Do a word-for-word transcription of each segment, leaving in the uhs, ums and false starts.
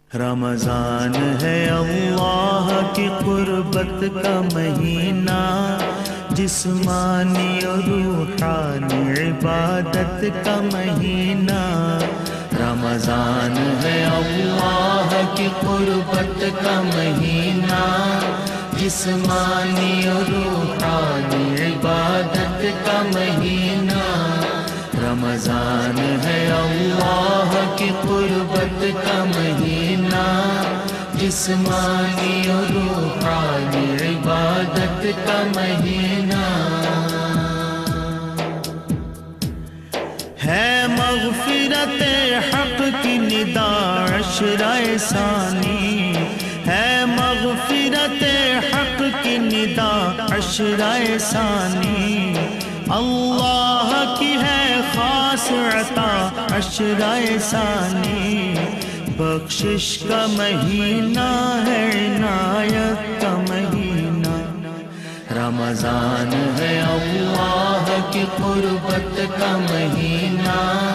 رمضان ہے اللہ کی قربت کا مہینہ، جسمانی اور روحانی عبادت کا مہینہ۔ رمضان ہے اللہ کی قربت کا مہینہ، جسمانی اور روحانی عبادت کا مہینہ۔ رمضان ہے اللہ کی قربت کا مہینہ، جسمانی اور روحانی عبادت کا مہینہ۔ ہے مغفرت حق کی ندا عشرہ ثانی، ہے مغفرت حق کی ندا عشرہ ثانی۔ اللہ کی ہے خاص عطا عشرہ ثانی، بخشش کا مہینہ ہے، عنایت کا مہینہ۔ رمضان ہے اللہ کی قربت کا مہینہ،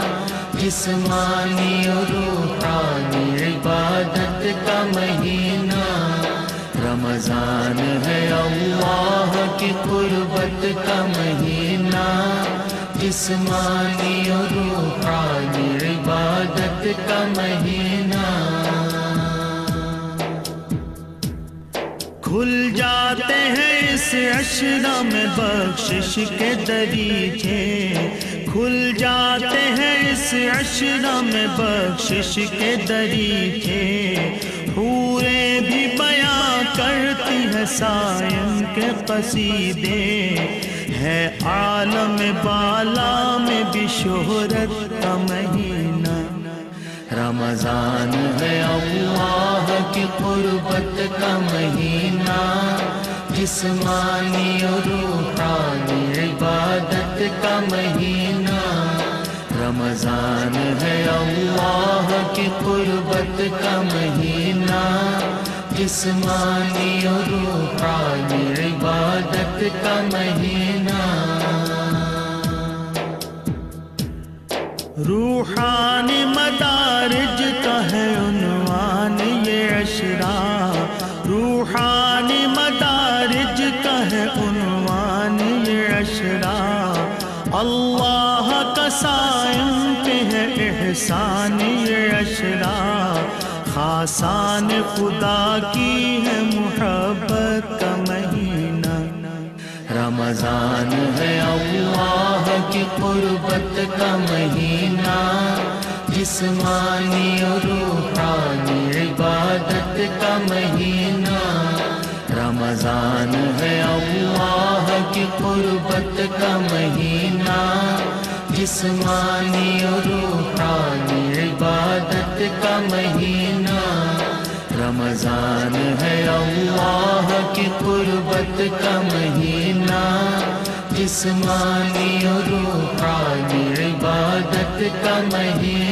جسمانی اور روحانی عبادت کا مہینہ۔ رمضان ہے اللہ کی قربت کا مہینہ، جسمانی اور روحانی عبادت کا مہینہ۔ کھل جاتے ہیں اس عشرہ میں بخشش کے دریچے، کھل جاتے ہیں اس عشرہ میں بخشش کے دریچے۔ حوریں بھی بیاں کرتی ہے سائم کے قصیدے، ہے عالم بالا میں بھی شہرت کا مہینہ۔ رمضان ہے اللہ کی قربت کا مہینہ، جسمانی اور روحانی عبادت کا مہینہ۔ رمضان ہے اللہ کی قربت کا مہینہ، جسمانی اور روحانی عبادت کا مہینہ۔ روحانی مدارج کا ہے عنوان یہ عشرہ، روحانی مدارج کا ہے عنوان یہ عشرہ۔ اللہ کا سائم پہ ہے احسان یہ عشرہ، خاصان خدا کی ہے محبت کا مہینہ۔ رمضان ہے اللہ کی قربت کا مہینہ، جسمانی اور روحانی عبادت کا مہینہ۔ رمضان ہے اللہ کی قربت کا مہینہ، جسمانی اور روحانی عبادت کا مہینہ۔ رمضان ہے اللہ کی قربت کا مہینہ، جسمانی اور روحانی عبادت کا مہینہ۔